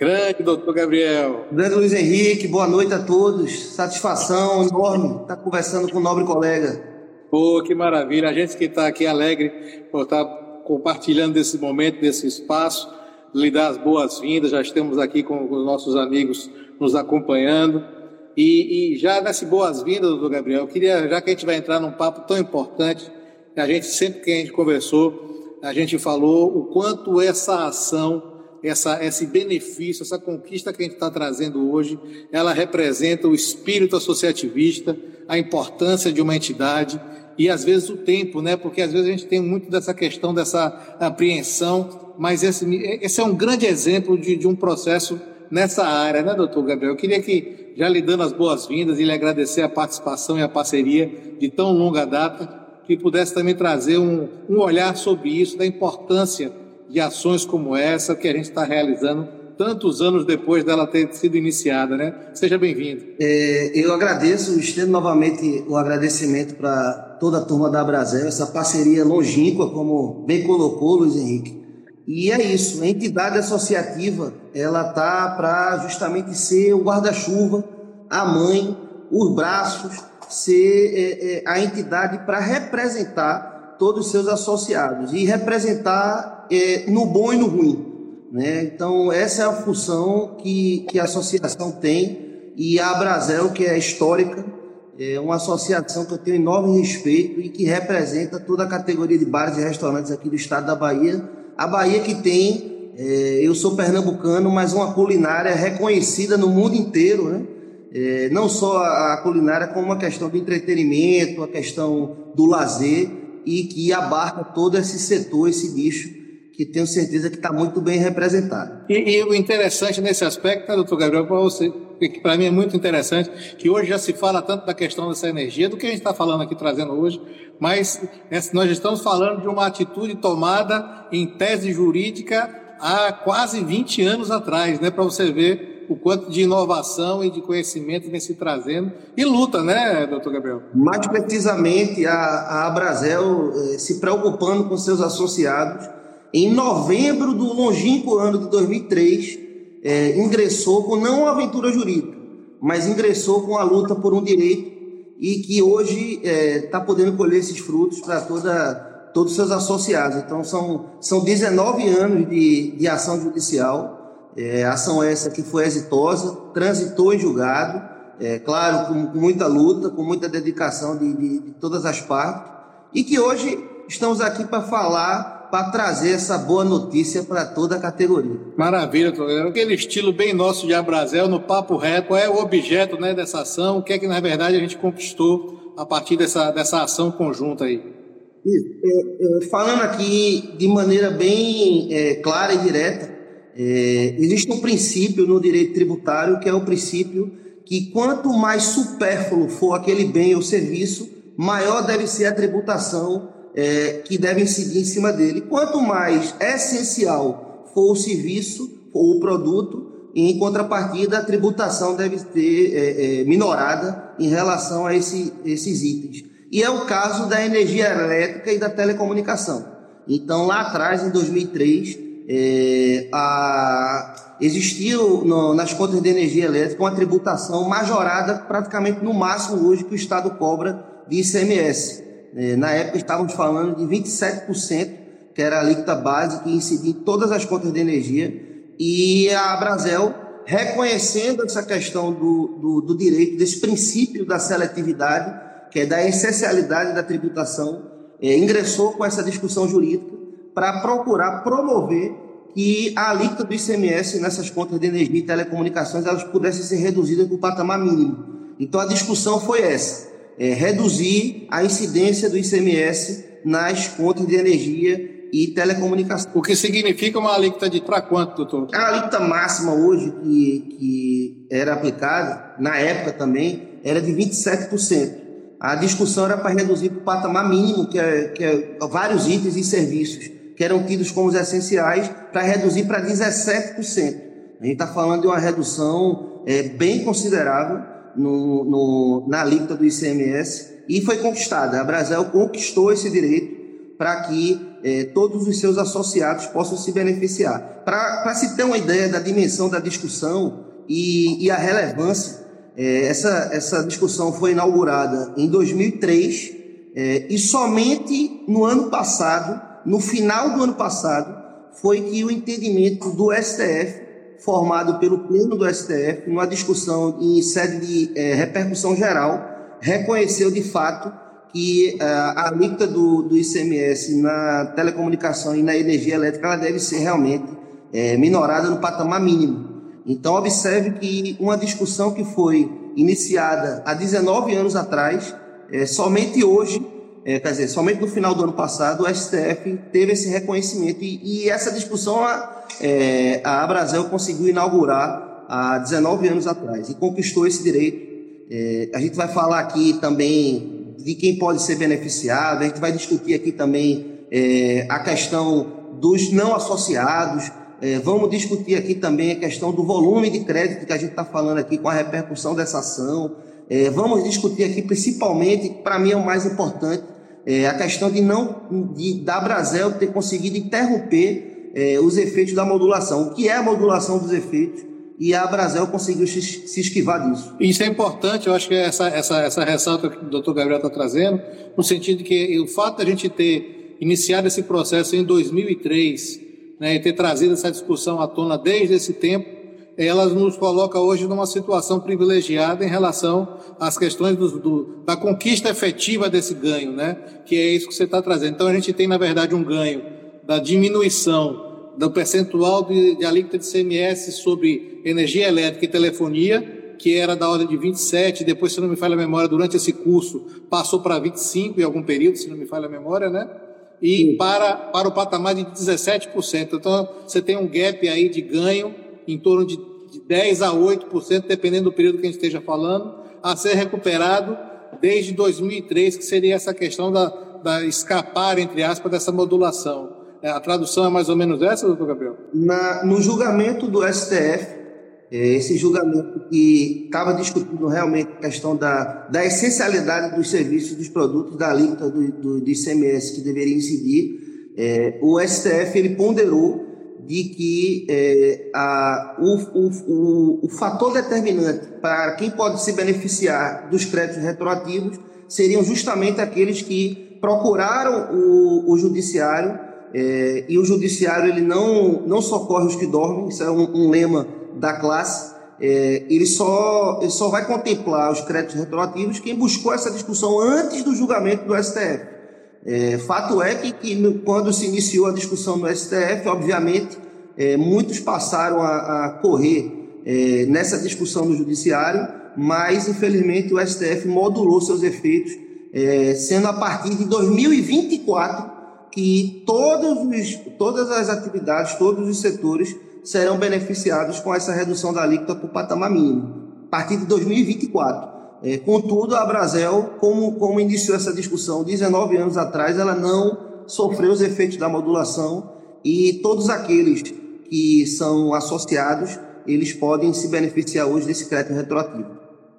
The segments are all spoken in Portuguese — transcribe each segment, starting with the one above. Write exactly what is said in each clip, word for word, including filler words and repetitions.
Grande, doutor Gabriel. Grande Luiz Henrique, boa noite a todos. Satisfação enorme estar conversando com o nobre colega. Pô, que maravilha. A gente que está aqui alegre por estar compartilhando desse momento, desse espaço, lhe dar as boas-vindas. Já estamos aqui com os nossos amigos nos acompanhando. E, e já nessas boas-vindas, doutor Gabriel, eu queria, já que a gente vai entrar num papo tão importante, a gente sempre que a gente conversou, a gente falou o quanto essa ação, essa, esse benefício, essa conquista que a gente está trazendo hoje, ela representa o espírito associativista, a importância de uma entidade e, às vezes, o tempo, né? Porque, às vezes, a gente tem muito dessa questão, dessa apreensão, mas esse, esse é um grande exemplo de, de um processo nessa área, né, doutor Gabriel? Eu queria que, já lhe dando as boas-vindas e lhe agradecer a participação e a parceria de tão longa data, que pudesse também trazer um, um olhar sobre isso, da importância de ações como essa que a gente está realizando tantos anos depois dela ter sido iniciada, né? Seja bem-vindo. É, eu agradeço, estendo novamente o agradecimento para toda a turma da Abrazel, essa parceria longínqua, como bem colocou Luiz Henrique. E é isso, a entidade associativa, ela está para justamente ser o guarda-chuva, a mãe, os braços, ser é, é, a entidade para representar todos os seus associados e representar é, no bom e no ruim, né? Então, essa é a função que, que a associação tem, e a Abrazel, que é histórica, é uma associação que eu tenho enorme respeito e que representa toda a categoria de bares e restaurantes aqui do estado da Bahia. A Bahia que tem, é, eu sou pernambucano, mas uma culinária reconhecida no mundo inteiro, né? É, não só a, a culinária, como uma questão do entretenimento, a questão do lazer, e que abarca todo esse setor, esse nicho, que tenho certeza que está muito bem representado. E, e o interessante nesse aspecto, né, doutor Gabriel, para você, que para mim é muito interessante, que hoje já se fala tanto da questão dessa energia, do que a gente está falando aqui, trazendo hoje, mas nós estamos falando de uma atitude tomada em tese jurídica há quase vinte anos atrás, né, para você ver o quanto de inovação e de conhecimento vem se trazendo, e luta, né, doutor Gabriel? Mais precisamente, a, a Abrazel eh, se preocupando com seus associados, em novembro do longínquo ano de dois mil e três, eh, ingressou com não uma aventura jurídica, mas ingressou com a luta por um direito, e que hoje está eh, podendo colher esses frutos para toda, todos os seus associados. Então, são, são dezenove anos de, de ação judicial. É, ação essa que foi exitosa, transitou em julgado, é, claro, com, com muita luta, com muita dedicação de, de, de todas as partes, e que hoje estamos aqui para falar, para trazer essa boa notícia para toda a categoria. Maravilha, doutor. Aquele estilo bem nosso de Abrazel, no papo reto, qual é o objeto, né, dessa ação, o que é que, na verdade, a gente conquistou a partir dessa, dessa ação conjunta aí? Isso. É, é, falando aqui de maneira bem é, clara e direta, É, existe um princípio no direito tributário, que é o princípio que quanto mais supérfluo for aquele bem ou serviço, maior deve ser a tributação é, que deve incidir em cima dele. Quanto mais essencial for o serviço ou o produto, em contrapartida, a tributação deve ser é, é, minorada em relação a esse, esses itens. E é o caso da energia elétrica e da telecomunicação. Então, lá atrás, em dois mil e três, É, a, existiu no, nas contas de energia elétrica uma tributação majorada praticamente no máximo hoje que o Estado cobra de I C M S. É, na época estávamos falando de vinte e sete por cento, que era a alíquota base que incidia em todas as contas de energia, e a Abrazel, reconhecendo essa questão do, do, do direito, desse princípio da seletividade, que é da essencialidade da tributação, é, ingressou com essa discussão jurídica para procurar promover que a alíquota do I C M S nessas contas de energia e telecomunicações elas pudessem ser reduzidas para o patamar mínimo. Então a discussão foi essa, é, reduzir a incidência do I C M S nas contas de energia e telecomunicações. O que significa uma alíquota de para quanto, doutor? A alíquota máxima hoje que, que era aplicada, na época também, era de vinte e sete por cento. A discussão era para reduzir para o patamar mínimo, que é, que é vários itens e serviços que eram tidos como os essenciais, para reduzir para dezessete por cento. A gente está falando de uma redução é, bem considerável no, no, na alíquota do I C M S, e foi conquistada. A Abrazel conquistou esse direito para que eh, todos os seus associados possam se beneficiar. Para se ter uma ideia da dimensão da discussão e, e a relevância, eh, essa, essa discussão foi inaugurada em dois mil e três eh, e somente no ano passado, no final do ano passado, foi que o entendimento do S T F, formado pelo Pleno do S T F, numa discussão em sede de eh, repercussão geral, reconheceu de fato que uh, a alíquota do, do I C M S na telecomunicação e na energia elétrica ela deve ser realmente eh, minorada no patamar mínimo. Então, observe que uma discussão que foi iniciada há dezenove anos atrás, eh, somente hoje, eh, quer dizer, somente no final do ano passado, o S T F teve esse reconhecimento e, e essa discussão a, eh, a Abrazel conseguiu inaugurar há dezenove anos atrás e conquistou esse direito. Eh, a gente vai falar aqui também de quem pode ser beneficiado, a gente vai discutir aqui também é, a questão dos não associados, é, vamos discutir aqui também a questão do volume de crédito que a gente está falando aqui com a repercussão dessa ação, é, vamos discutir aqui principalmente, para mim é o mais importante, é, a questão de não, de, da Abrazel ter conseguido interromper é, os efeitos da modulação, o que é a modulação dos efeitos, e a Abrazel conseguiu se esquivar disso. Isso é importante, eu acho que essa, essa, essa ressalta que o doutor Gabriel está trazendo, no sentido de que o fato de a gente ter iniciado esse processo em dois mil e três, né, e ter trazido essa discussão à tona desde esse tempo, ela nos coloca hoje numa situação privilegiada em relação às questões do, do, da conquista efetiva desse ganho, né, que é isso que você está trazendo. Então a gente tem, na verdade, um ganho da diminuição do percentual de, de alíquota de I C M S sobre energia elétrica e telefonia, que era da ordem de vinte e sete, depois, se não me falha a memória, durante esse curso, passou para vinte e cinco em algum período, se não me falha a memória, né? E para, para o patamar de dezessete por cento. Então, você tem um gap aí de ganho em torno de, de dez a oito por cento, dependendo do período que a gente esteja falando, a ser recuperado desde dois mil e três, que seria essa questão da, da escapar, entre aspas, dessa modulação. A tradução é mais ou menos essa, doutor Gabriel? Na, no julgamento do S T F, esse julgamento que estava discutindo realmente a questão da, da essencialidade dos serviços, dos produtos, da alíquota do, do, do I C M S que deveria incidir, é, o S T F ele ponderou de que é, a, o, o, o, o fator determinante para quem pode se beneficiar dos créditos retroativos seriam justamente aqueles que procuraram o, o judiciário. É, e o judiciário ele não, não socorre os que dormem, isso é um, um lema da classe, é, ele, só, ele só vai contemplar os créditos retroativos quem buscou essa discussão antes do julgamento do S T F. É, fato é que, que quando se iniciou a discussão no S T F, obviamente, é, muitos passaram a, a correr é, nessa discussão no judiciário, mas infelizmente o S T F modulou seus efeitos, é, sendo a partir de dois mil e vinte e quatro que todos os, todas as atividades, todos os setores serão beneficiados com essa redução da alíquota para o patamar mínimo, a partir de dois mil e vinte e quatro. É, contudo, a Abrazel, como, como iniciou essa discussão dezenove anos atrás, ela não sofreu os efeitos da modulação e todos aqueles que são associados, eles podem se beneficiar hoje desse crédito retroativo.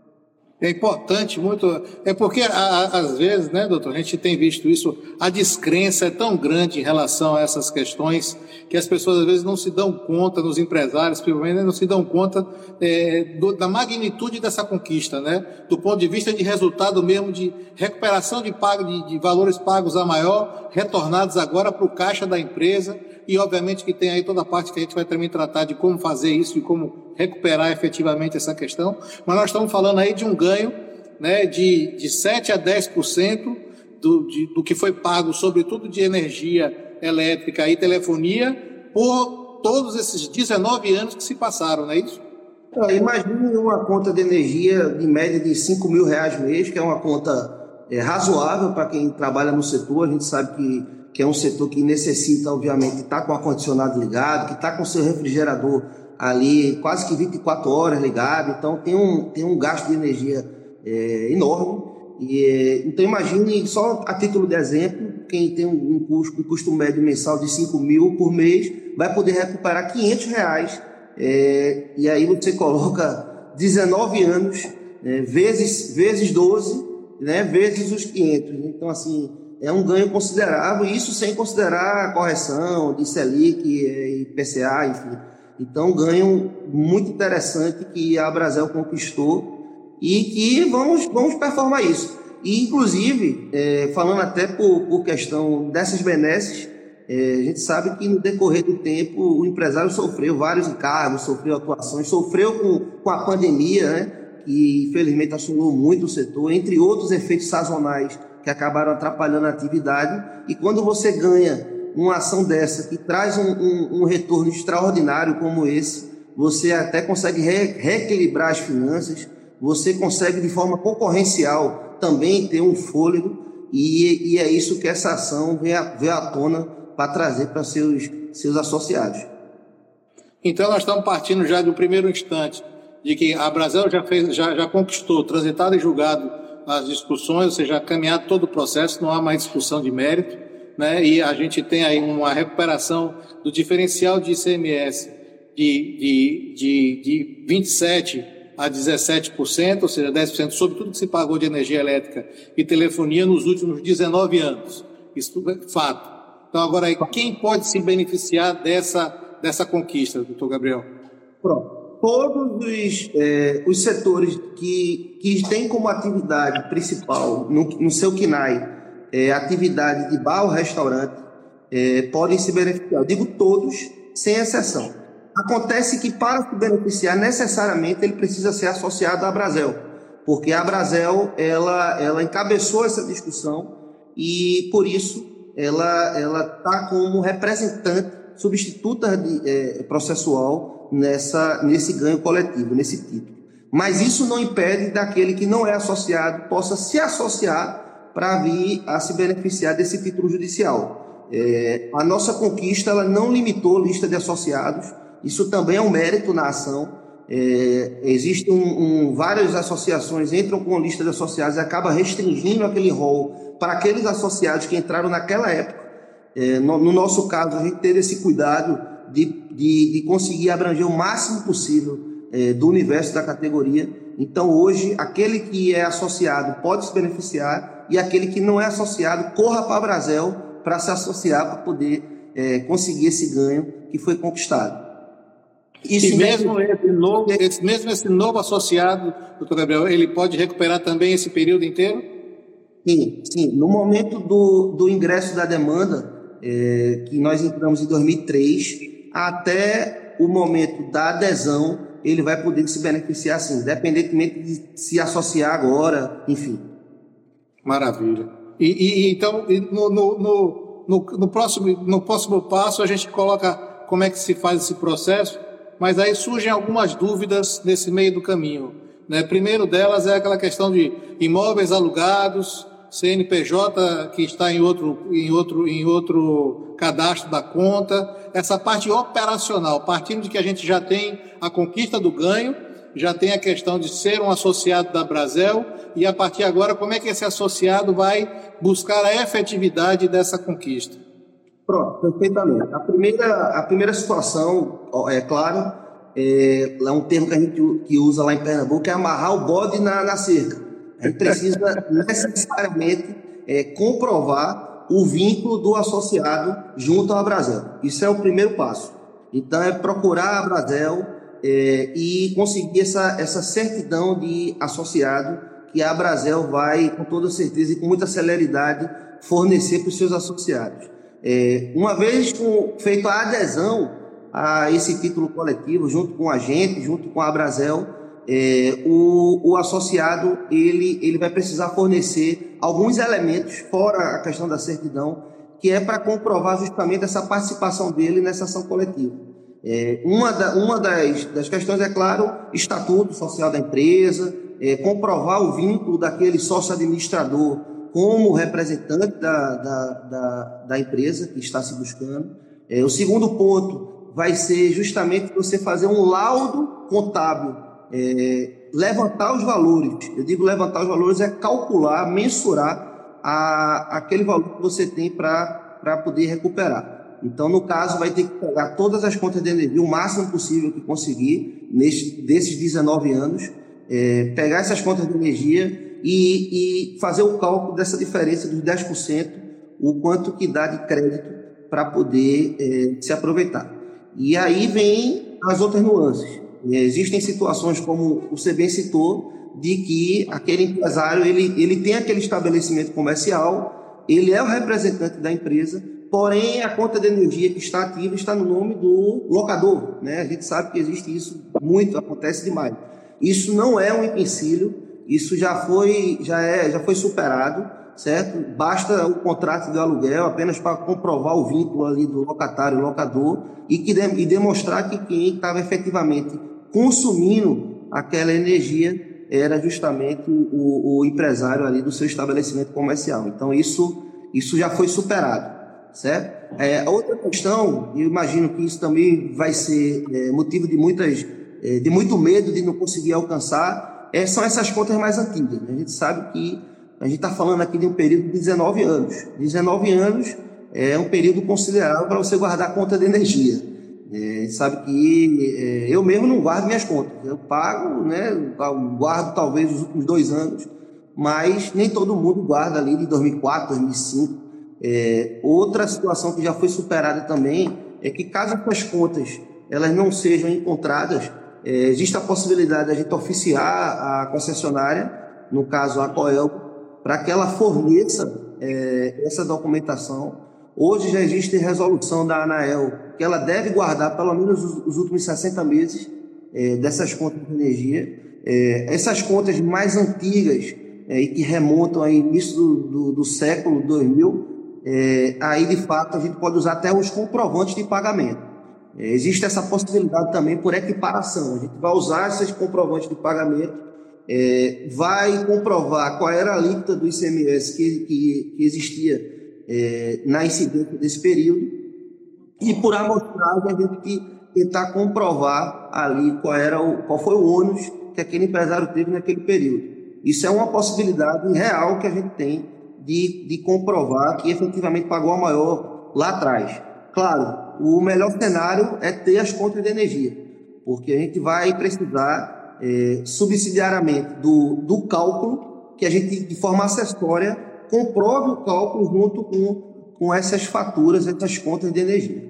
É importante muito, é porque a, a, às vezes, né, doutor, a gente tem visto isso, a descrença é tão grande em relação a essas questões que as pessoas às vezes não se dão conta, nos empresários, principalmente, não se dão conta é, do, da magnitude dessa conquista, né, do ponto de vista de resultado mesmo, de recuperação de, pago, de, de valores pagos a maior, retornados agora para o caixa da empresa, e obviamente que tem aí toda a parte que a gente vai também tratar de como fazer isso e como recuperar efetivamente essa questão, mas nós estamos falando aí de um ganho, né, de, de sete a dez por cento do, de, do que foi pago, sobretudo de energia elétrica e telefonia, por todos esses dezenove anos que se passaram, não é isso? Imagine uma conta de energia de média de cinco mil reais mês, que é uma conta é, razoável para quem trabalha no setor. A gente sabe que, que é um setor que necessita, obviamente, estar tá com o ar-condicionado ligado, que está com o seu refrigerador ali quase que vinte e quatro horas ligado, então tem um, tem um gasto de energia é, enorme. E, é, então imagine, só a título de exemplo, quem tem um, um, custo, um custo médio mensal de cinco mil por mês vai poder recuperar quinhentos reais, é, e aí você coloca dezenove anos, é, vezes, vezes doze, né, vezes os quinhentos. Então assim, é um ganho considerável, e isso sem considerar a correção de Selic e I P C A, enfim. Então, um ganho muito interessante que a Abrazel conquistou e que vamos, vamos performar isso. E, inclusive, é, falando até por, por questão dessas benesses, é, a gente sabe que no decorrer do tempo o empresário sofreu vários encargos, sofreu atuações, sofreu com, com a pandemia, né, que infelizmente assolou muito o setor, entre outros efeitos sazonais que acabaram atrapalhando a atividade. E quando você ganha uma ação dessa que traz um, um, um retorno extraordinário como esse, você até consegue re, reequilibrar as finanças, você consegue de forma concorrencial também ter um fôlego, e, e é isso que essa ação veio à, veio à tona para trazer para seus, seus associados. Então nós estamos partindo já do primeiro instante de que a Abrazel já, fez, já, já conquistou, transitado e julgado as discussões, ou seja, caminhado todo o processo, não há mais discussão de mérito, né? E a gente tem aí uma recuperação do diferencial de I C M S de, de, de, de vinte e sete por cento a dezessete por cento, ou seja, dez por cento sobre tudo que se pagou de energia elétrica e telefonia nos últimos dezenove anos. Isso é fato. Então, agora, quem pode se beneficiar dessa, dessa conquista, doutor Gabriel? Pronto. Todos os, é, os setores que, que têm como atividade principal no, no seu C N A I é, atividade de bar ou restaurante, é, podem se beneficiar. Eu digo todos, sem exceção. Acontece que para se beneficiar, necessariamente ele precisa ser associado à Abrazel, porque a Abrazel ela, ela encabeçou essa discussão e, por isso, ela está como representante substituta de, é, processual nessa, nesse ganho coletivo, nesse título. Mas isso não impede daquele que não é associado possa se associar para vir a se beneficiar desse título judicial. É, a nossa conquista ela não limitou a lista de associados, isso também é um mérito na ação. É, Existem um, um, várias associações entram com a lista de associados e acaba restringindo aquele rol para aqueles associados que entraram naquela época. É, no, no nosso caso, a gente teve esse cuidado de, de, de conseguir abranger o máximo possível é, do universo da categoria. Então, hoje, aquele que é associado pode se beneficiar e aquele que não é associado, corra para a Abrazel para se associar, para poder é, conseguir esse ganho que foi conquistado. Isso e mesmo, mesmo, esse novo, esse, mesmo esse novo associado, doutor Gabriel, ele pode recuperar também esse período inteiro? Sim, sim. No momento do, do ingresso da demanda, é, que nós entramos em dois mil e três, até o momento da adesão, ele vai poder se beneficiar, sim, independentemente de se associar agora, enfim. Maravilha. E, e então, no, no, no, no, no, próximo, no próximo passo, a gente coloca como é que se faz esse processo, mas aí surgem algumas dúvidas nesse meio do caminho, né? Primeiro delas é aquela questão de imóveis alugados, C N P J que está em outro, em outro, em outro cadastro da conta, essa parte operacional, partindo de que a gente já tem a conquista do ganho, já tem a questão de ser um associado da Abrazel, e a partir de agora, como é que esse associado vai buscar a efetividade dessa conquista? Pronto, perfeitamente. A primeira, a primeira situação, é claro, é, é um termo que a gente que usa lá em Pernambuco, é amarrar o bode na, na cerca. A gente precisa necessariamente é, comprovar o vínculo do associado junto à Abrazel. Isso é o primeiro passo. Então, é procurar a Abrazel é, e conseguir essa, essa certidão de associado que a Abrazel vai, com toda certeza e com muita celeridade, fornecer para os seus associados. É, uma vez com, feita a adesão a esse título coletivo, junto com a gente, junto com a Abrazel, é, o, o associado ele, ele vai precisar fornecer alguns elementos, fora a questão da certidão, que é para comprovar justamente essa participação dele nessa ação coletiva. É, uma da, uma das, das questões, é claro, estatuto social da empresa, é, comprovar o vínculo daquele sócio-administrador como representante da, da, da, da empresa que está se buscando. É, o segundo ponto vai ser justamente você fazer um laudo contábil, é, levantar os valores. Eu digo levantar os valores é calcular, mensurar a, aquele valor que você tem para poder recuperar. Então, no caso, vai ter que pegar todas as contas de energia, o máximo possível que conseguir, neste, desses dezenove anos, é, pegar essas contas de energia e, e fazer o cálculo dessa diferença dos dez por cento o quanto que dá de crédito para poder é, se aproveitar. E aí vem as outras nuances. É, existem situações, como você bem citou, de que aquele empresário ele, ele tem aquele estabelecimento comercial, ele é o representante da empresa, porém a conta de energia que está ativa está no nome do locador, né? A gente sabe que existe isso muito, acontece demais. Isso não é um empecilho, isso já foi, já é, já foi superado, certo? Basta o contrato de aluguel apenas para comprovar o vínculo ali do locatário e locador e, que de, e demonstrar que quem estava efetivamente consumindo aquela energia era justamente o, o empresário ali do seu estabelecimento comercial. Então isso, isso já foi superado, certo? É, outra questão, eu imagino que isso também vai ser é, motivo de, muitas, é, de muito medo de não conseguir alcançar, é, são essas contas mais antigas, né? A gente sabe que a gente está falando aqui de um período de dezenove anos. dezenove anos é um período considerável para você guardar a conta de energia. É, sabe que é, eu mesmo não guardo minhas contas. Eu pago, né, guardo talvez os últimos dois anos, mas nem todo mundo guarda ali de dois mil e quatro, dois mil e cinco. É, outra situação que já foi superada também é que caso essas contas elas não sejam encontradas, é, existe a possibilidade de a gente oficiar a concessionária, no caso a Coelco, para que ela forneça é, essa documentação. Hoje já existe resolução da ANAEL que ela deve guardar pelo menos os, os últimos sessenta meses é, dessas contas de energia. É, essas contas mais antigas é, e que remontam ao início do, do, do século dois mil, é, aí de fato a gente pode usar até os comprovantes de pagamento. É, existe essa possibilidade também por equiparação. A gente vai usar esses comprovantes de pagamento, é, vai comprovar qual era a alíquota do I C M S que, que, que existia É, na incidência desse período, e por amostragem a gente que tentar comprovar ali qual, era o, qual foi o ônus que aquele empresário teve naquele período. Isso é uma possibilidade real que a gente tem de, de comprovar que efetivamente pagou a maior lá atrás. Claro, o melhor cenário é ter as contas de energia, porque a gente vai precisar é, subsidiariamente do, do cálculo que a gente, de forma acessória, comprove o cálculo junto com, com essas faturas, essas contas de energia.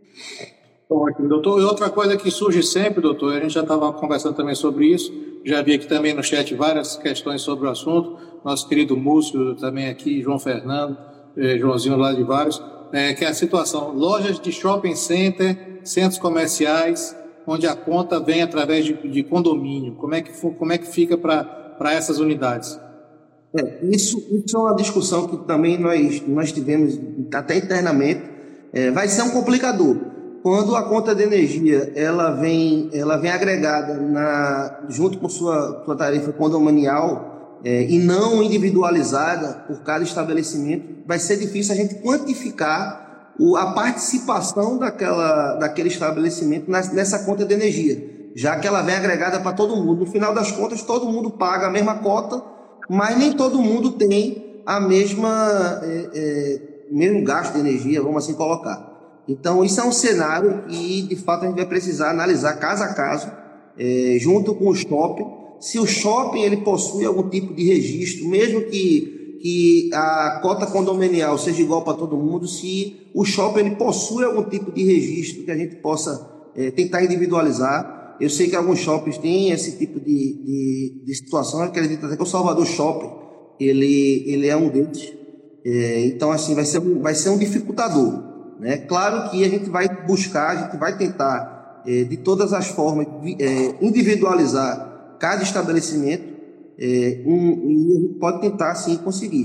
Ótimo, doutor. E outra coisa que surge sempre, doutor, a gente já estava conversando também sobre isso, já vi aqui também no chat várias questões sobre o assunto, nosso querido Múcio também aqui, João Fernando, eh, Joãozinho lá de vários, é, que é a situação, lojas de shopping center, centros comerciais, onde a conta vem através de, de condomínio, como é que, como é que fica para essas unidades? É, isso, isso é uma discussão que também nós, nós tivemos até internamente. É, vai ser um complicador. Quando a conta de energia ela vem, ela vem agregada na, junto com sua, sua tarifa condominial é, e não individualizada por cada estabelecimento, vai ser difícil a gente quantificar o, a participação daquela, daquele estabelecimento nessa conta de energia, já que ela vem agregada para todo mundo. No final das contas, todo mundo paga a mesma cota, mas nem todo mundo tem a mesma é, é, mesmo gasto de energia, vamos assim colocar. Então isso é um cenário que de fato a gente vai precisar analisar caso a caso, é, junto com o shopping. Se o shopping ele possui algum tipo de registro, mesmo que, que a cota condominial seja igual para todo mundo, se o shopping ele possui algum tipo de registro que a gente possa é, tentar individualizar. Eu sei que alguns shoppings têm esse tipo de, de, de situação. Eu acredito até que o Salvador Shopping ele, ele é um deles. É, então, assim, vai ser, vai ser um dificultador, né? Claro que a gente vai buscar, a gente vai tentar, é, de todas as formas, é, individualizar cada estabelecimento é, um, e a gente pode tentar, sim, conseguir.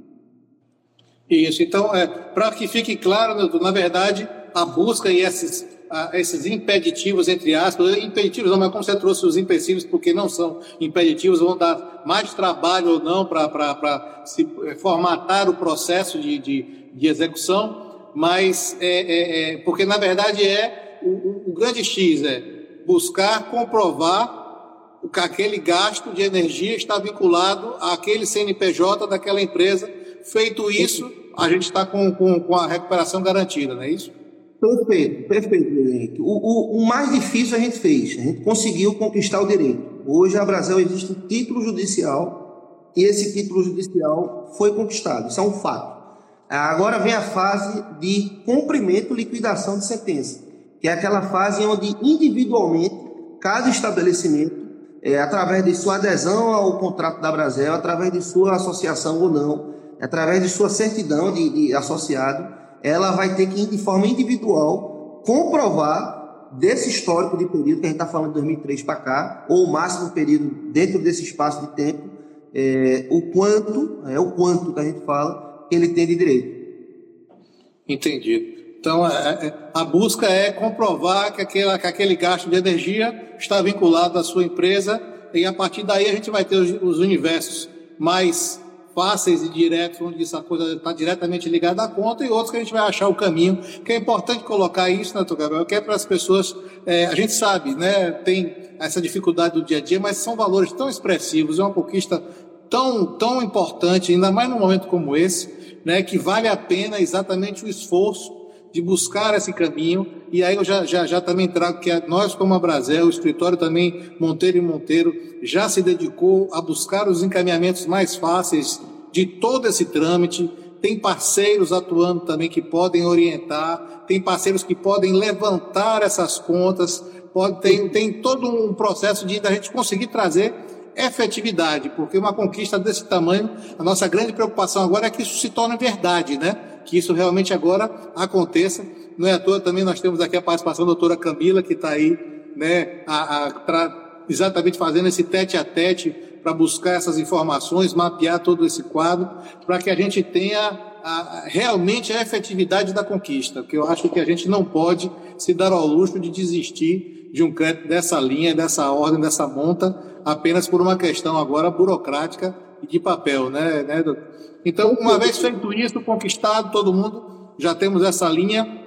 Isso. Então, é, para que fique claro, na verdade, a busca e esses... esses impeditivos, entre aspas, impeditivos não, mas como você trouxe os empecilhos, porque não são impeditivos, vão dar mais trabalho ou não para se formatar o processo de, de, de execução, mas é, é, é, porque na verdade é o, o grande X é buscar comprovar que aquele gasto de energia está vinculado àquele C N P J daquela empresa. Feito isso, a gente está com, com, com a recuperação garantida, não é isso? Perfeito, perfeito, Henrique. O, o, o mais difícil a gente fez, a gente conseguiu conquistar o direito. Hoje, no Brasil, existe um título judicial e esse título judicial foi conquistado, isso é um fato. Agora vem a fase de cumprimento e liquidação de sentença, que é aquela fase onde individualmente cada estabelecimento, é, através de sua adesão ao contrato da Brasel, através de sua associação ou não, através de sua certidão de, de associado, ela vai ter que, de forma individual, comprovar desse histórico de período, que a gente está falando de dois mil e três para cá, ou o máximo período dentro desse espaço de tempo, é, o quanto, é o quanto que a gente fala, que ele tem de direito. Entendido. Então, a busca é comprovar que aquele, que aquele gasto de energia está vinculado à sua empresa, e a partir daí a gente vai ter os, os universos mais fáceis e diretos, onde essa coisa está diretamente ligada à conta, e outros que a gente vai achar o caminho, que é importante colocar isso, né, doutor Gabriel, que é para as pessoas, é, a gente sabe, né, tem essa dificuldade do dia a dia, mas são valores tão expressivos, é uma conquista tão, tão importante, ainda mais num momento como esse, né, que vale a pena exatamente o esforço de buscar esse caminho. E aí eu já, já, já também trago que nós, como a Brasel, o escritório também Monteiro e Monteiro, já se dedicou a buscar os encaminhamentos mais fáceis de todo esse trâmite. Tem parceiros atuando também que podem orientar, tem parceiros que podem levantar essas contas, pode, tem, tem todo um processo de a gente conseguir trazer efetividade, porque uma conquista desse tamanho, a nossa grande preocupação agora é que isso se torne verdade, né? Que isso realmente agora aconteça. Não é à toa também nós temos aqui a participação da doutora Camila, que está aí, né, a, a, pra, exatamente fazendo esse tete a tete para buscar essas informações, mapear todo esse quadro, para que a gente tenha a, a, realmente a efetividade da conquista, porque eu acho que a gente não pode se dar ao luxo de desistir de um crédito dessa linha, dessa ordem, dessa monta, apenas por uma questão agora burocrática e de papel, né, né doutor? Então, uma vez feito isso, conquistado, todo mundo, já temos essa linha.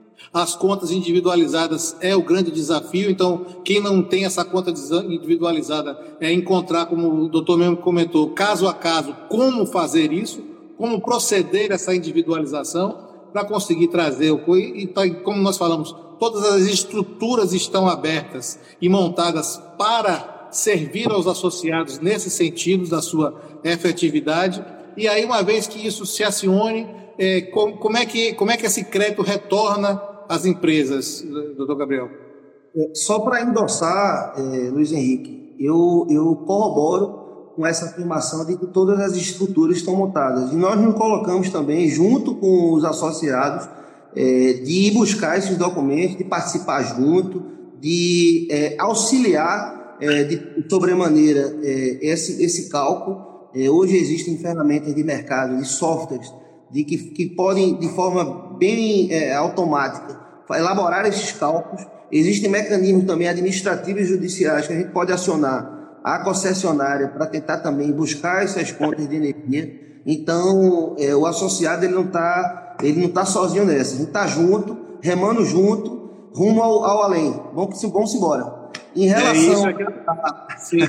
As contas individualizadas é o grande desafio. Então, quem não tem essa conta individualizada é encontrar, como o doutor mesmo comentou, caso a caso, como fazer isso, como proceder essa individualização para conseguir trazer o... E, como nós falamos, todas as estruturas estão abertas e montadas para servir aos associados nesse sentido da sua efetividade. E aí, uma vez que isso se acione, é, como, como, é que, como é que esse crédito retorna às empresas, doutor Gabriel? Só para endossar, é, Luiz Henrique, eu, eu corroboro com essa afirmação de que todas as estruturas estão montadas. E nós nos colocamos também, junto com os associados, é, de ir buscar esses documentos, de participar junto, de é, auxiliar é, de sobremaneira é, esse, esse cálculo. É, hoje existem ferramentas de mercado, de softwares, de que, que podem, de forma bem é, automática, elaborar esses cálculos. Existem mecanismos também administrativos e judiciais que a gente pode acionar a concessionária para tentar também buscar essas contas de energia. Então, é, o associado ele não está ele não tá sozinho nessa, a gente está junto, remando junto, rumo ao, ao além. Vamos, vamos embora. Em relação... É isso, a... Sim.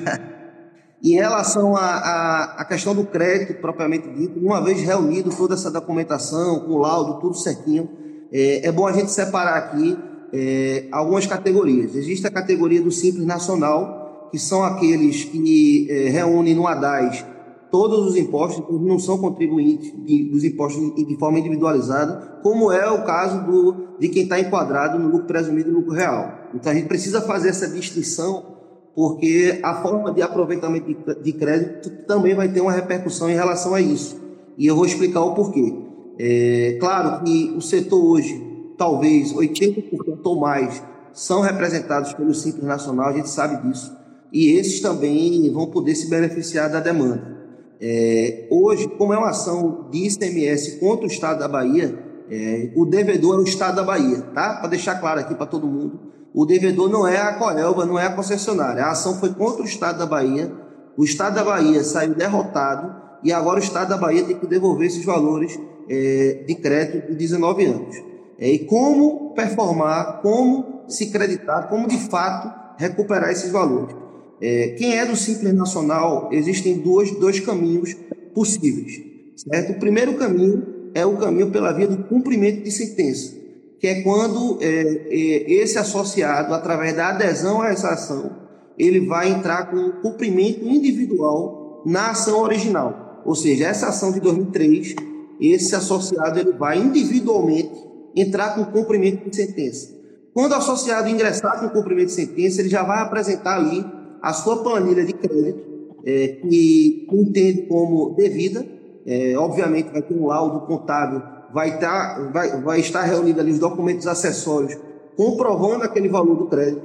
Em relação à questão do crédito, propriamente dito, uma vez reunido toda essa documentação, com o laudo, tudo certinho, é, é bom a gente separar aqui é, algumas categorias. Existe a categoria do Simples Nacional, que são aqueles que é, reúnem no ADAS todos os impostos, não são contribuintes de, dos impostos de forma individualizada, como é o caso do, de quem está enquadrado no lucro presumido e lucro real. Então a gente precisa fazer essa distinção, porque a forma de aproveitamento de crédito também vai ter uma repercussão em relação a isso. E eu vou explicar o porquê. É claro que o setor hoje, talvez oitenta por cento ou mais, são representados pelo Simples Nacional, a gente sabe disso, e esses também vão poder se beneficiar da demanda. É, hoje, como é uma ação de I C M S contra o Estado da Bahia, é, o devedor é o Estado da Bahia, tá? Para deixar claro aqui para todo mundo. O devedor não é a Coelba, não é a concessionária. A ação foi contra o Estado da Bahia. O Estado da Bahia saiu derrotado e agora o Estado da Bahia tem que devolver esses valores é, de crédito de dezenove anos. É, e como performar, como se creditar, como de fato recuperar esses valores. É, quem é do Simples Nacional, existem dois, dois caminhos possíveis. Certo? O primeiro caminho é o caminho pela via do cumprimento de sentença, que é quando é, é, esse associado, através da adesão a essa ação, ele vai entrar com um cumprimento individual na ação original. Ou seja, essa ação de dois mil e três, esse associado ele vai individualmente entrar com cumprimento de sentença. Quando o associado ingressar com cumprimento de sentença, ele já vai apresentar ali a sua planilha de crédito, é, que entende como devida. É, obviamente vai ter um laudo contábil, vai, tá, vai, vai estar reunido ali os documentos acessórios comprovando aquele valor do crédito.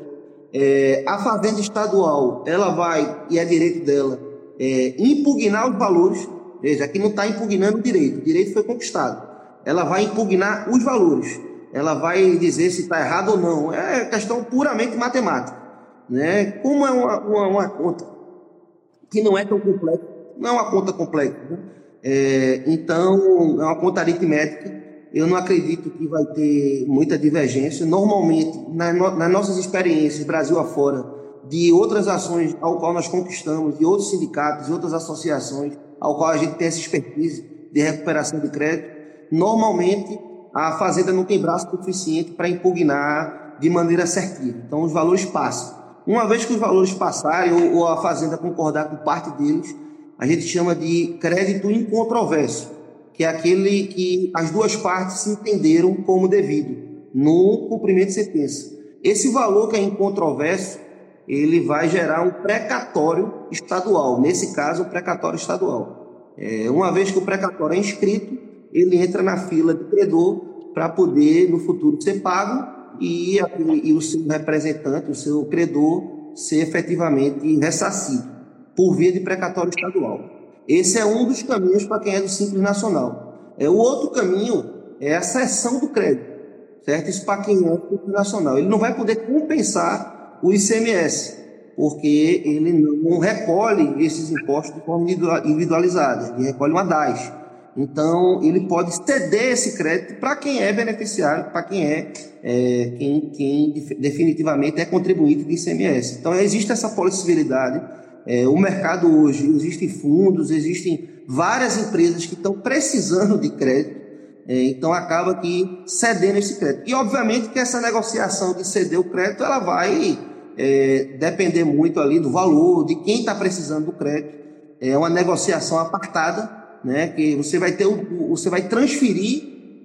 É, a Fazenda Estadual, ela vai, e é direito dela, é, impugnar os valores. Veja, aqui não está impugnando o direito, o direito foi conquistado. Ela vai impugnar os valores, ela vai dizer se está errado ou não. É questão puramente matemática, né? Como é uma, uma, uma conta que não é tão complexa, não é uma conta complexa, né? É, então, é uma conta aritmética. Eu não acredito que vai ter muita divergência. Normalmente, na, nas nossas experiências, Brasil afora, de outras ações ao qual nós conquistamos, de outros sindicatos, de outras associações, ao qual a gente tem essa expertise de recuperação de crédito, normalmente a Fazenda não tem braço suficiente para impugnar de maneira assertiva. Então, os valores passam. Uma vez que os valores passarem, ou, ou a Fazenda concordar com parte deles, a gente chama de crédito incontroverso, que é aquele que as duas partes se entenderam como devido no cumprimento de sentença. Esse valor que é incontroverso, ele vai gerar um precatório estadual, nesse caso, um precatório estadual. É, uma vez que o precatório é inscrito, ele entra na fila de credor para poder, no futuro, ser pago e, e o seu representante, o seu credor, ser efetivamente ressarcido por via de precatório estadual. Esse é um dos caminhos para quem é do Simples Nacional. É, o outro caminho é a cessão do crédito, certo? Isso para quem é do Simples Nacional. Ele não vai poder compensar o I C M S, porque ele não recolhe esses impostos de forma individualizada, ele recolhe uma D A S. Então, ele pode ceder esse crédito para quem é beneficiário, para quem é, é quem, quem definitivamente é contribuinte do I C M S. Então, existe essa possibilidade. É, o mercado hoje, existem fundos, existem várias empresas que estão precisando de crédito, é, então acaba que cedendo esse crédito. E, obviamente, que essa negociação de ceder o crédito, ela vai é, depender muito ali do valor, de quem está precisando do crédito. É uma negociação apartada, né, que você vai ter um, você vai transferir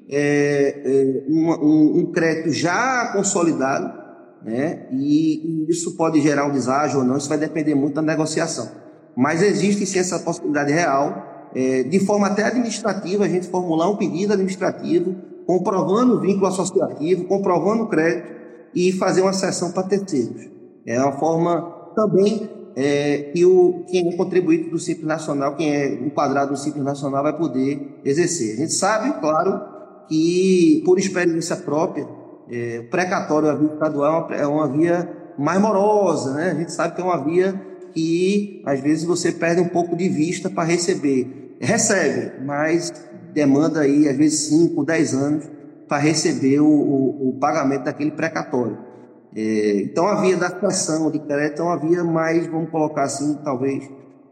é, é, um, um, um crédito já consolidado, né, e, e isso pode gerar um deságio ou não, isso vai depender muito da negociação. Mas existe sim essa possibilidade real, é, de forma até administrativa, a gente formular um pedido administrativo, comprovando o vínculo associativo, comprovando o crédito e fazer uma cessão para terceiros. É uma forma também É, que o, quem é contribuinte do Simples Nacional, quem é enquadrado no Simples Nacional, vai poder exercer. A gente sabe, claro, que por experiência própria, é, o precatório, a via estadual, é uma, é uma via mais morosa, né? A gente sabe que é uma via que, às vezes, você perde um pouco de vista para receber. Recebe, mas demanda aí, às vezes, cinco, dez anos para receber o, o, o pagamento daquele precatório. É, então a via da cessão de crédito é uma via mais, vamos colocar assim, talvez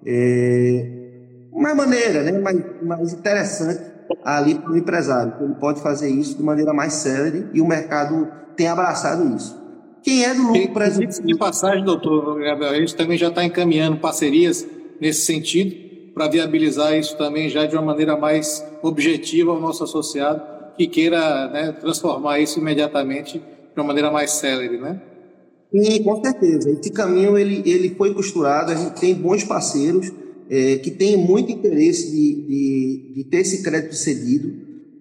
é, mais maneira, né? mais, mais interessante ali para o empresário. Ele pode fazer isso de maneira mais célere e o mercado tem abraçado isso. Quem é do lucro presumido... De passagem, doutor Gabriel, a gente também já está encaminhando parcerias nesse sentido para viabilizar isso também já de uma maneira mais objetiva ao nosso associado que queira, né, transformar isso imediatamente de uma maneira mais célere, né? Sim, com certeza. Esse caminho ele, ele foi costurado, a gente tem bons parceiros é, que têm muito interesse de, de, de ter esse crédito cedido.